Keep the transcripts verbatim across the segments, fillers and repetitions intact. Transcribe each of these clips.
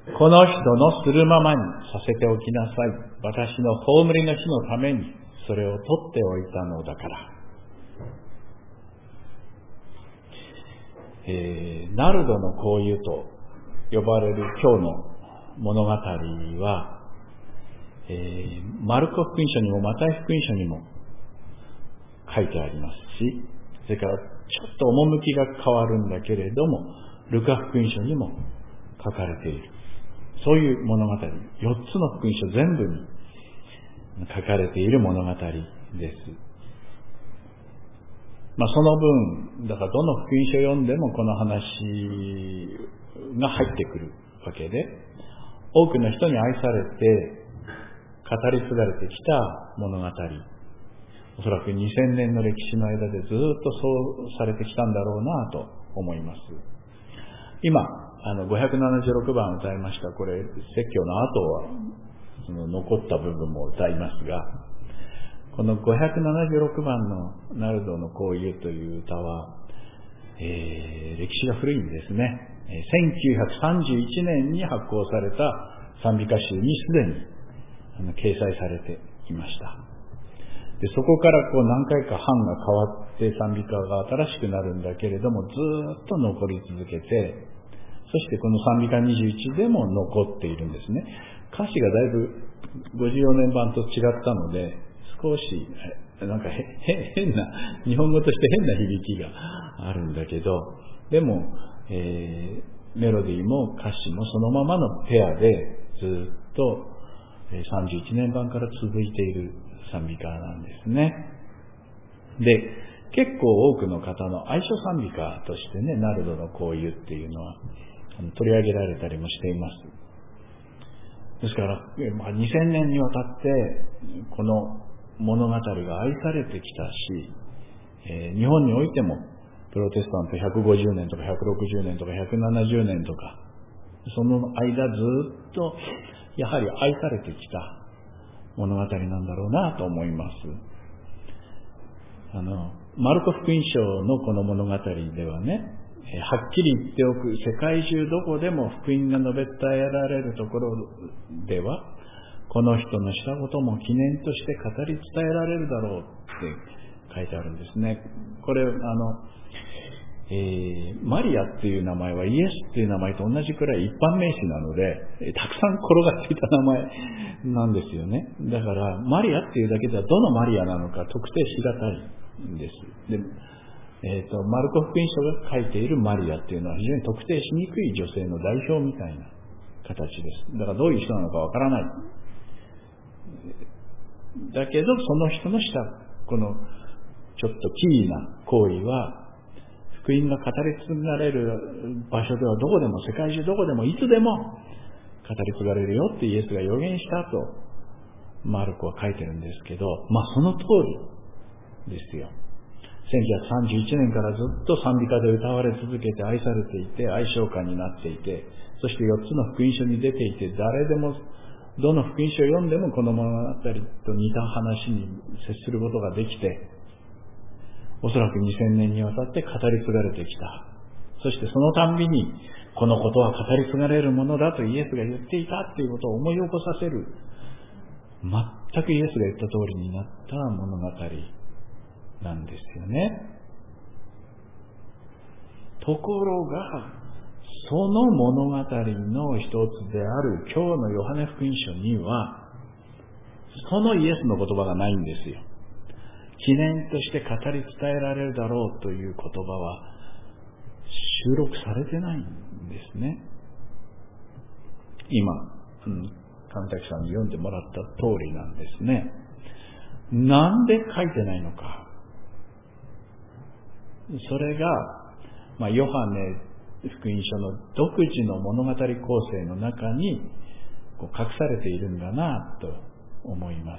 この人のするままにさせておきなさい。私の葬りの日のためにそれを取っておいたのだから。えー、ナルドの香油と呼ばれる今日の物語は、えー、マルコ福音書にもマタイ福音書にも書いてありますし、それからちょっと趣が変わるんだけれども、ルカ福音書にも書かれている。そういう物語、よっつの福音書全部に書かれている物語です。まあその分、だからどの福音書を読んでもこの話が入ってくるわけで、多くの人に愛されて語り継がれてきた物語、おそらくにせんねんの歴史の間でずっとそうされてきたんだろうなと思います。今あのごひゃくななじゅうろくばん歌いました。これ説教の後はその残った部分も歌いますが、このごひゃくななじゅうろくばんのナルドの香油という歌は、えー、歴史が古いんですね。せんきゅうひゃくさんじゅういちねんに発行された賛美歌集にすでにあの掲載されていました。でそこからこう何回か版が変わって賛美歌が新しくなるんだけれども、ずっと残り続けて、そしてこの賛美歌にじゅういちでも残っているんですね。歌詞がだいぶごじゅうよねんばんと違ったので、少しなんか変な、日本語として変な響きがあるんだけど、でも、えー、メロディーも歌詞もそのままのペアでずっとさんじゅういちねんばんから続いている賛美歌なんですね。で、結構多くの方の愛称賛美歌としてね、ナルドの香油っていうのは取り上げられたりもしています。ですから、まあ、にせんねんにわたってこの物語が愛されてきたし、えー、日本においてもプロテスタントひゃくごじゅうねんとかひゃくろくじゅうねんとかひゃくななじゅうねんとか、その間ずっとやはり愛されてきた物語なんだろうなと思います。あのマルコ福音書のこの物語ではね、はっきり言っておく、世界中どこでも福音が述べ伝えられるところでは、この人のしたことも記念として語り伝えられるだろうって書いてあるんですね。これあの、えー、マリアっていう名前はイエスっていう名前と同じくらい一般名詞なので、たくさん転がっていた名前なんですよね。だからマリアっていうだけではどのマリアなのか特定しがたいんです。でえーと、マルコ福音書が書いているマリアっていうのは非常に特定しにくい女性の代表みたいな形です。だからどういう人なのかわからない。だけどその人のしたこのちょっとキーな行為は、福音が語り継がれる場所ではどこでも、世界中どこでもいつでも語り継がれるよってイエスが予言したとマルコは書いてるんですけど、まあその通りですよ。せんきゅうひゃくさんじゅういちねんからずっと賛美歌で歌われ続けて愛されていて、愛称歌になっていて、そしてよっつの福音書に出ていて、誰でもどの福音書を読んでもこの物語と似た話に接することができて、おそらくにせんねんにわたって語り継がれてきた。そしてそのたんびにこのことは語り継がれるものだとイエスが言っていたっていうことを思い起こさせる、全くイエスが言った通りになった物語なんですよね。ところがその物語の一つである今日のヨハネ福音書にはそのイエスの言葉がないんですよ。記念として語り伝えられるだろうという言葉は収録されてないんですね。今、うん、神崎さんに読んでもらった通りなんですね。なんで書いてないのか。それが、まあ、ヨハネ福音書の独自の物語構成の中にこう隠されているんだなと思います。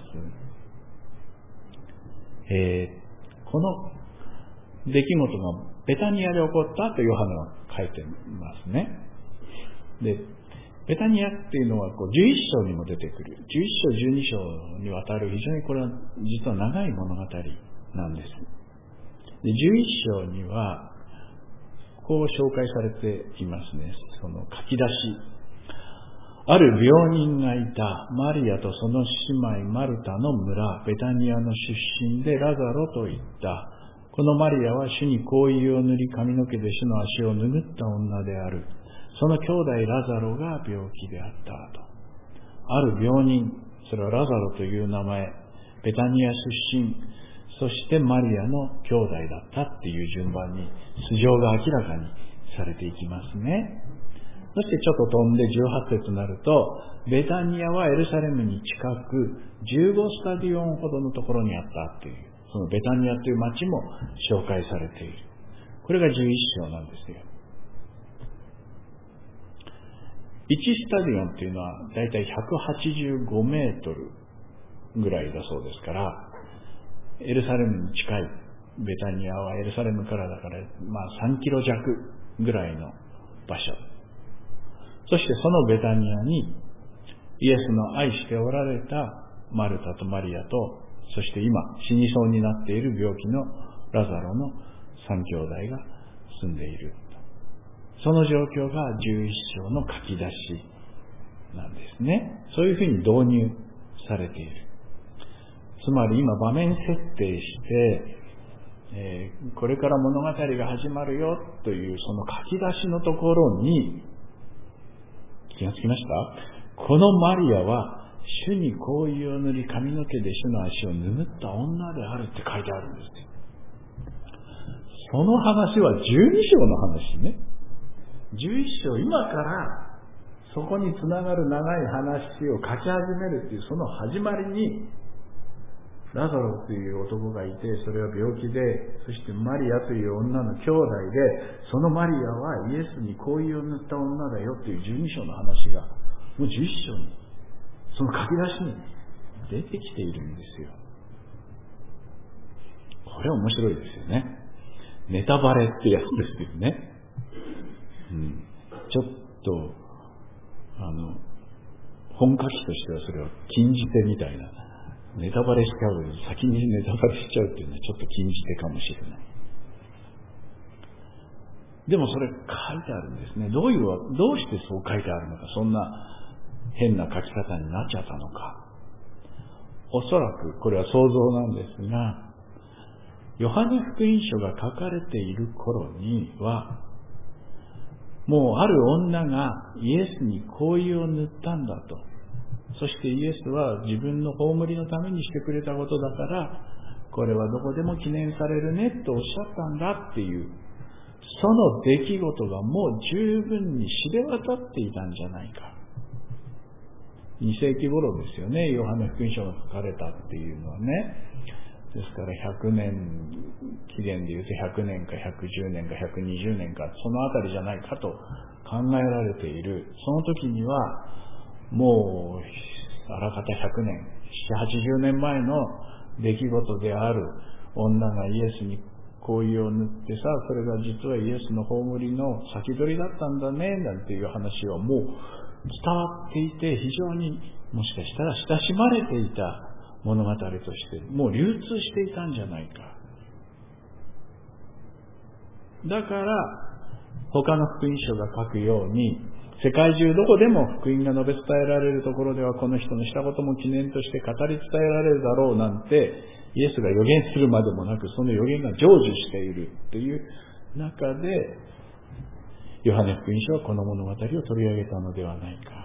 えー、この出来事がベタニアで起こったとヨハネは書いてますね。で、ベタニアっていうのはこうじゅういっ章にも出てくる、じゅういっ章じゅうに章にわたる非常にこれは実は長い物語なんです。で、じゅういっ章にはこう紹介されていますね。その書き出し、 ある病人がいた。マリアとその姉妹マルタの村、ベタニアの出身でラザロと言った。このマリアは主に香油を塗り髪の毛で主の足を拭った女である。その兄弟ラザロが病気であったと。ある病人、それはラザロという名前、ベタニア出身、そしてマリアの兄弟だったっていう順番に素性が明らかにされていきますね。そしてちょっと飛んでじゅうはち節になると、ベタニアはエルサレムに近くじゅうごスタディオンほどのところにあったという、そのベタニアという町も紹介されている。これがじゅういっ章なんですよ。いちスタディオンというのはだいたいひゃくはちじゅうごメートルぐらいだそうですから、エルサレムに近いベタニアはエルサレムからだから、まあさんキロ弱ぐらいの場所。そしてそのベタニアにイエスの愛しておられたマルタとマリアと、そして今死にそうになっている病気のラザロの三兄弟が住んでいる。その状況がじゅういっ章の書き出しなんですね。そういうふうに導入されている。つまり今場面設定して、えー、これから物語が始まるよというその書き出しのところに気がつきました？このマリアは主に香油を塗り髪の毛で主の足を拭った女であるって書いてあるんですよ。その話はじゅうに章の話ね。じゅういっ章、今からそこにつながる長い話を書き始めるっていうその始まりに、ラザロという男がいて、それは病気で、そしてマリアという女の兄弟で、そのマリアはイエスに香油を塗った女だよっていうじゅうに章の話が、もうじゅういっ章に、その書き出しに出てきているんですよ。これ面白いですよね。ネタバレってやつですよね。うん、ちょっと、あの、本書きとしてはそれを禁じ手みたいな、ネタバレしちゃう、先にネタバレしちゃうっていうのはちょっと禁じ手かもしれない。でもそれ書いてあるんですね。どういう、どうしてそう書いてあるのか、そんな変な書き方になっちゃったのか。おそらくこれは想像なんですが、ヨハネ福音書が書かれている頃には、もうある女がイエスに香油を塗ったんだと。そしてイエスは自分の葬りのためにしてくれたことだから、これはどこでも記念されるねとおっしゃったんだっていう、その出来事がもう十分に知れ渡っていたんじゃないか。に世紀頃ですよね、ヨハネ福音書が書かれたっていうのはね。ですからひゃくねん、期限で言うとひゃくねんかひゃくじゅうねんかひゃくにじゅうねんか、そのあたりじゃないかと考えられている。その時には、もう、あらかたひゃくねん、ななじゅう、はちじゅうねんまえの出来事である女がイエスに香油を塗ってさ、それが実はイエスの葬りの先取りだったんだね、なんていう話はもう伝わっていて、非常にもしかしたら親しまれていた物語としてもう流通していたんじゃないか。だから他の福音書が書くように、世界中どこでも福音が述べ伝えられるところではこの人のしたことも記念として語り伝えられるだろうなんて、イエスが予言するまでもなく、その予言が成就しているという中で、ヨハネ福音書はこの物語を取り上げたのではないか。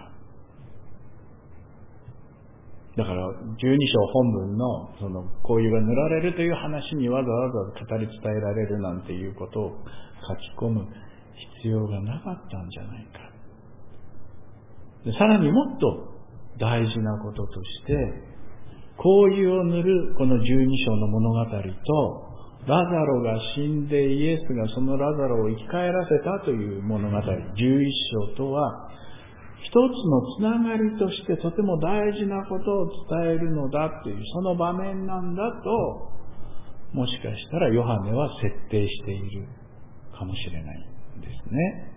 だからじゅうに章本文のその香油が塗られるという話にわざわざ語り伝えられるなんていうことを書き込む必要がなかったんじゃないか。でさらにもっと大事なこととして、香油を塗るこのじゅうに章の物語と、ラザロが死んでイエスがそのラザロを生き返らせたという物語、じゅういっ章とは一つのつながりとしてとても大事なことを伝えるのだという、その場面なんだと、もしかしたらヨハネは設定しているかもしれないんですね。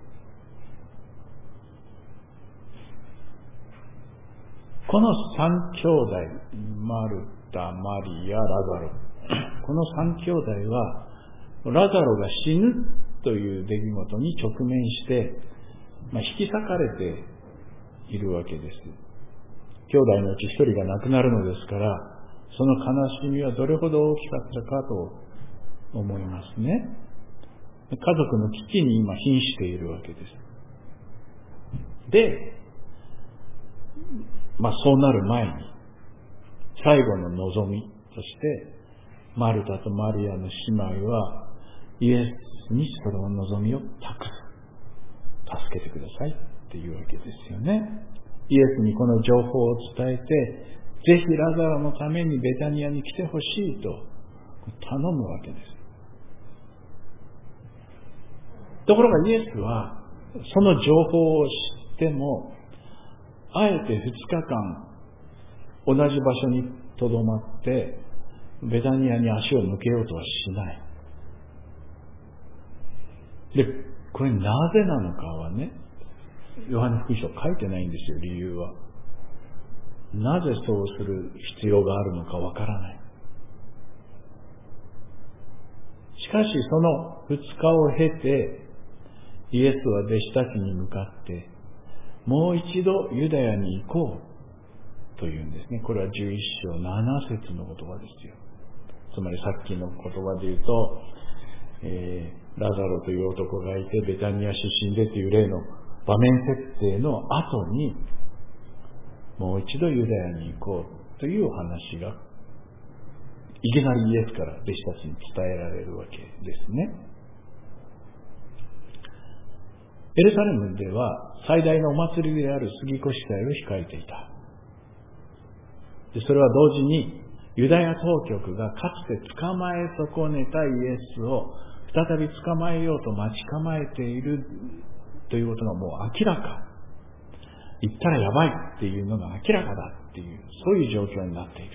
この三兄弟、マルタ、マリア、ラザロ、この三兄弟はラザロが死ぬという出来事に直面して、まあ、引き裂かれているわけです。兄弟のうち一人が亡くなるのですから、その悲しみはどれほど大きかったかと思いますね。家族の危機に今瀕しているわけです。で、まあそうなる前に、最後の望みとして、マルタとマリアの姉妹は、イエスにその望みを託す。助けてくださいっていうわけですよね。イエスにこの情報を伝えて、ぜひラザロのためにベタニアに来てほしいと頼むわけです。ところがイエスは、その情報を知っても、あえて二日間、同じ場所にとどまって、ベタニアに足を向けようとはしない。で、これなぜなのかはね、ヨハネ福音書書いてないんですよ、理由は。なぜそうする必要があるのかわからない。しかしその二日を経て、イエスは弟子たちに向かって、もう一度ユダヤに行こうというんですね。これはじゅういっ章なな節の言葉ですよ。つまりさっきの言葉で言うと、えー、ラザロという男がいてベタニア出身でという例の場面設定の後に、もう一度ユダヤに行こうというお話がいきなりイエスから弟子たちに伝えられるわけですね。エルサレムでは最大のお祭りである杉越祭を控えていた。でそれは同時にユダヤ当局がかつて捕まえ損ねたイエスを再び捕まえようと待ち構えているということがもう明らか。言ったらやばいっていうのが明らかだっていう、そういう状況になっている。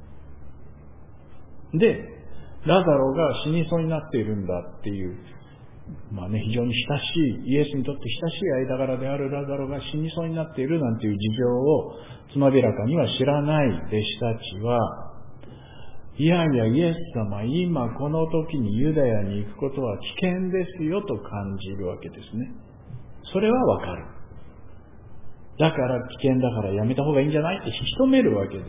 で、ラザロが死にそうになっているんだっていう、まあね、非常に親しい、イエスにとって親しい間柄であるラザロが死にそうになっているなんていう事情をつまびらかには知らない弟子たちは、いやいやイエス様、今この時にユダヤに行くことは危険ですよと感じるわけですね。それはわかる。だから危険だからやめた方がいいんじゃないって引き止めるわけです。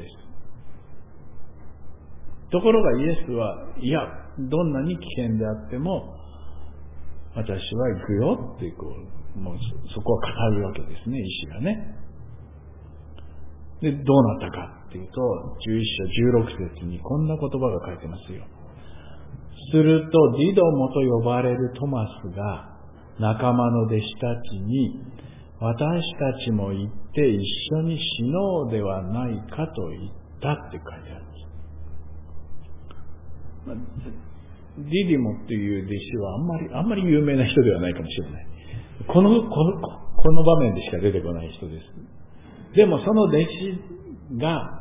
ところがイエスは、いや、どんなに危険であっても、私は行くよってこう、もうそこは語るわけですね、意志がね。で、どうなったかっていうと、じゅういっ章じゅうろく節にこんな言葉が書いてますよ。すると、ディドモと呼ばれるトマスが仲間の弟子たちに、私たちも行って一緒に死のうではないかと言ったって書いてあるんです。まあ、ディディモっていう弟子はあんまり、あんまり有名な人ではないかもしれない。この、この、この場面でしか出てこない人です。でもその弟子が、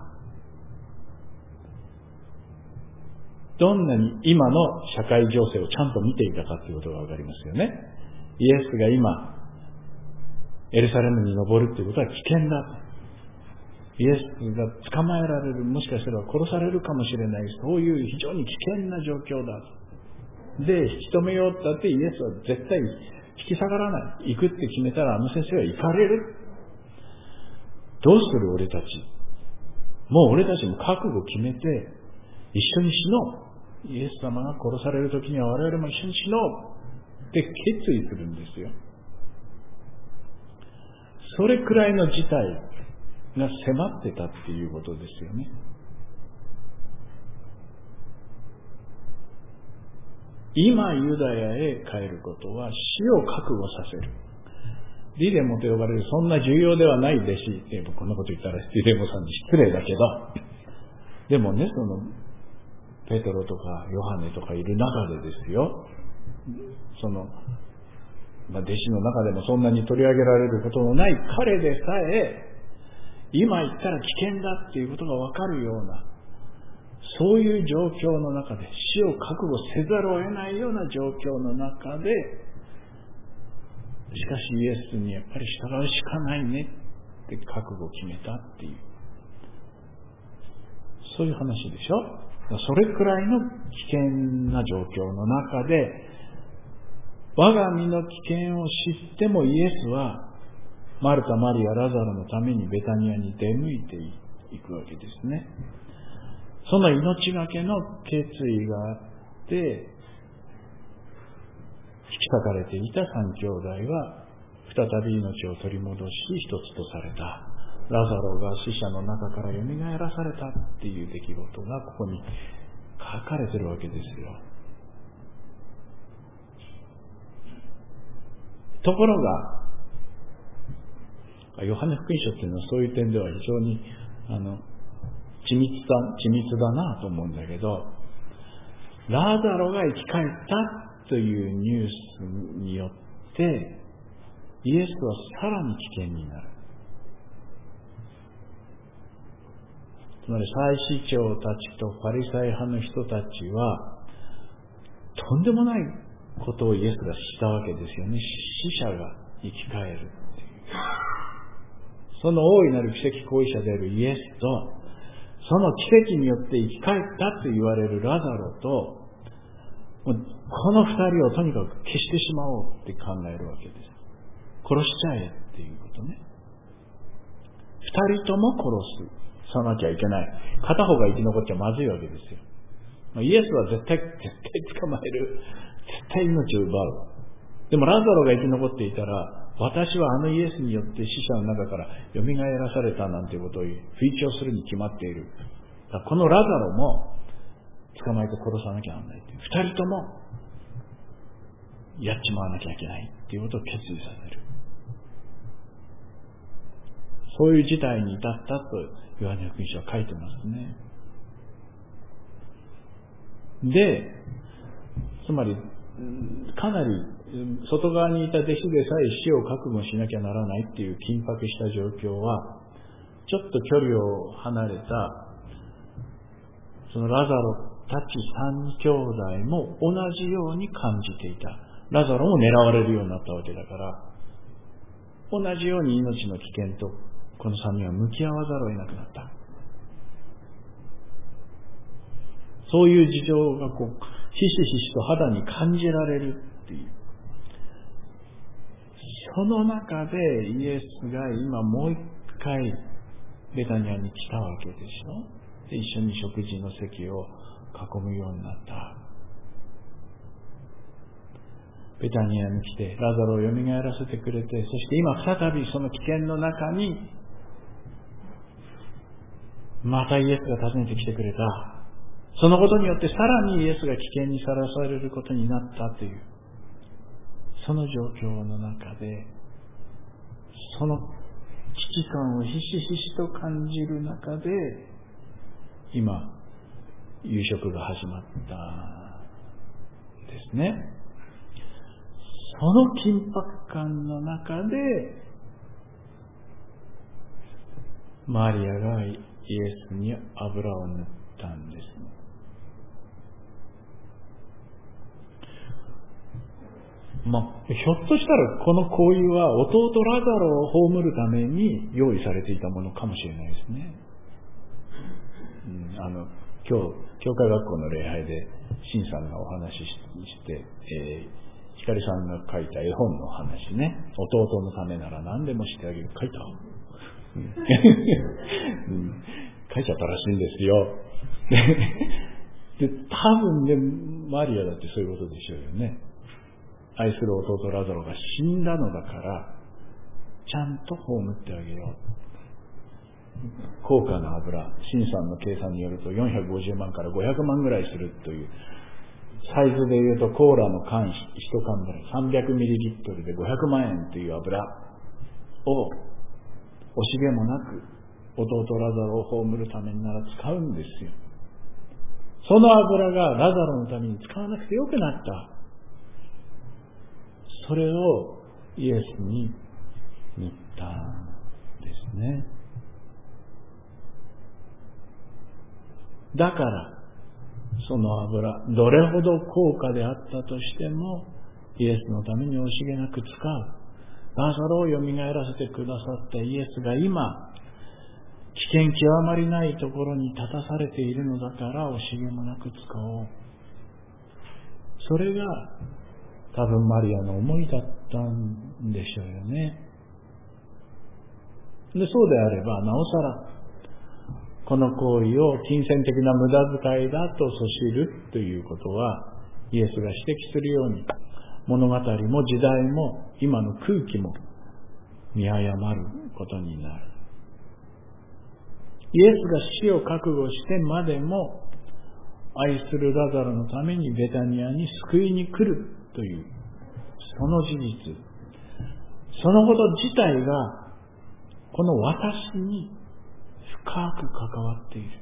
どんなに今の社会情勢をちゃんと見ていたかということがわかりますよね。イエスが今、エルサレムに登るということは危険だ。イエスが捕まえられる、もしかしたら殺されるかもしれない、そういう非常に危険な状況だ。で、引き止めようったってイエスは絶対引き下がらない。行くって決めたらあの先生は行かれる。どうする俺たち。もう俺たちも覚悟を決めて一緒に死のう。イエス様が殺される時には我々も一緒に死のうって決意するんですよ。それくらいの事態が迫ってたっていうことですよね。今ユダヤへ帰ることは死を覚悟させる。ディデモと呼ばれるそんな重要ではない弟子って、こんなこと言ったらディデモさんに失礼だけど、でもね、そのペトロとかヨハネとかいる中でですよ、そのまあ、弟子の中でもそんなに取り上げられることのない彼でさえ、今言ったら危険だっていうことがわかるような、そういう状況の中で死を覚悟せざるを得ないような状況の中で、しかしイエスにやっぱり従うしかないねって覚悟を決めたっていう、そういう話でしょ。それくらいの危険な状況の中で、我が身の危険を知ってもイエスはマルタ、マリア、ラザロのためにベタニアに出向いていくわけですね。その命がけの決意があって、引き裂かれていた三兄弟は再び命を取り戻し一つとされた。ラザロが死者の中から蘇らされたっていう出来事がここに書かれてるわけですよ。ところがヨハネ福音書っていうのはそういう点では非常にあの緻密だ、緻密だなと思うんだけど、ラザロが生き返ったというニュースによってイエスはさらに危険になる。つまり祭司長たちとパリサイ派の人たちはとんでもないことをイエスがしたわけですよね。死者が生き返るっていう。その大いなる奇跡行為者であるイエスと、その奇跡によって生き返ったと言われるラザロと、この二人をとにかく消してしまおうって考えるわけです。殺しちゃえっていうことね。二人とも殺す。さなきゃいけない。片方が生き残っちゃまずいわけですよ。イエスは絶対、絶対捕まえる。絶対命を奪う。でもラザロが生き残っていたら、私はあのイエスによって死者の中から蘇らされたなんていうことを吹聴するに決まっている。だからこのラザロも捕まえて殺さなきゃならないっていう。二人ともやっちまわなきゃいけないっていうことを決意させる。そういう事態に至ったとヨハネ福音書は書いてますね。で、つまりかなり外側にいた弟子でさえ死を覚悟しなきゃならないっていう緊迫した状況は、ちょっと距離を離れたそのラザロたち三兄弟も同じように感じていた。ラザロも狙われるようになったわけだから、同じように命の危険とこの三人は向き合わざるを得なくなった。そういう事情がこうひしひしと肌に感じられるっていう。その中でイエスが今もう一回ベタニアに来たわけでしょ。で、一緒に食事の席を囲むようになった。ベタニアに来てラザロを蘇らせてくれて、そして今再びその危険の中にまたイエスが訪ねてきてくれた。そのことによってさらにイエスが危険にさらされることになったという、その状況の中で、その危機感をひしひしと感じる中で、今、夕食が始まったんですね。その緊迫感の中で、マリアがイエスに油を塗ったんです。まあ、ひょっとしたらこの行為は弟ラザロを葬るために用意されていたものかもしれないですね。うん、あの今日教会学校の礼拝でシンさんがお話しして、えー、光さんが書いた絵本の話ね、弟のためなら何でもしてあげる、書いた、うん、書いちゃったらしいんですよ。で、多分ね、マリアだってそういうことでしょうよね。愛する弟ラザロが死んだのだから、ちゃんと葬ってあげよう。高価な油、シンさんの計算によるとよんひゃくごじゅうまんからごひゃくまんぐらいするという、サイズでいうとコーラの缶いち缶ぐらい、さんびゃくミリリットルでごひゃくまんえんという油を惜しげもなく弟ラザロを葬るためになら使うんですよ。その油がラザロのために使わなくてよくなった。それをイエスに塗ったんですね。だからその油、どれほど高価であったとしてもイエスのために惜しげなく使う。ラザロを蘇らせてくださったイエスが今危険極まりないところに立たされているのだから惜しげもなく使おう。それが多分マリアの思いだったんでしょうよね。 で、そうであれば、なおさら、この行為を金銭的な無駄遣いだとそしるということは、イエスが指摘するように、物語も時代も今の空気も見誤ることになる。イエスが死を覚悟してまでも、愛するラザロのためにベタニアに救いに来るという、その事実、そのこと自体が、この私に深く関わっている。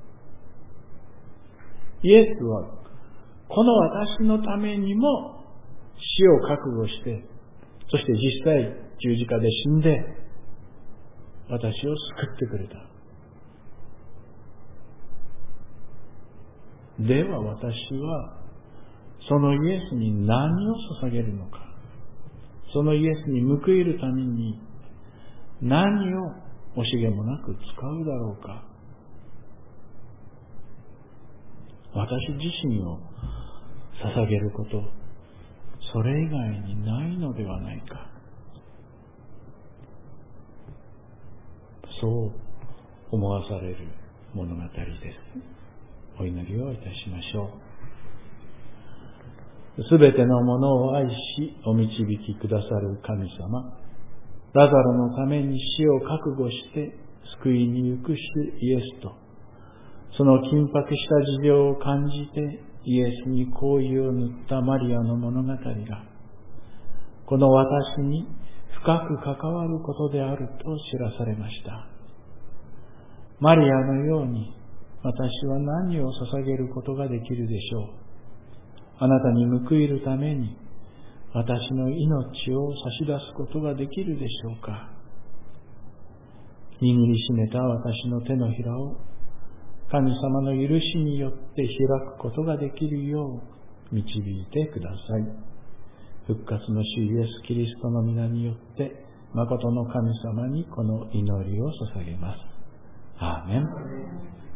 イエスは、この私のためにも死を覚悟して、そして実際十字架で死んで、私を救ってくれた。では私は、そのイエスに何を捧げるのか。そのイエスに報いるために何を惜しげもなく使うだろうか。私自身を捧げること、それ以外にないのではないか。そう思わされる物語です。お祈りをいたしましょう。すべてのものを愛し、お導きくださる神様、ラザロのために死を覚悟して救いに行く主イエスと、その緊迫した事情を感じてイエスに好意を塗ったマリアの物語が、この私に深く関わることであると知らされました。マリアのように私は何を捧げることができるでしょう。あなたに報いるために私の命を差し出すことができるでしょうか。握りしめた私の手のひらを神様の許しによって開くことができるよう導いてください。復活の主イエス・キリストの皆によって誠の神様にこの祈りを捧げます。アーメン。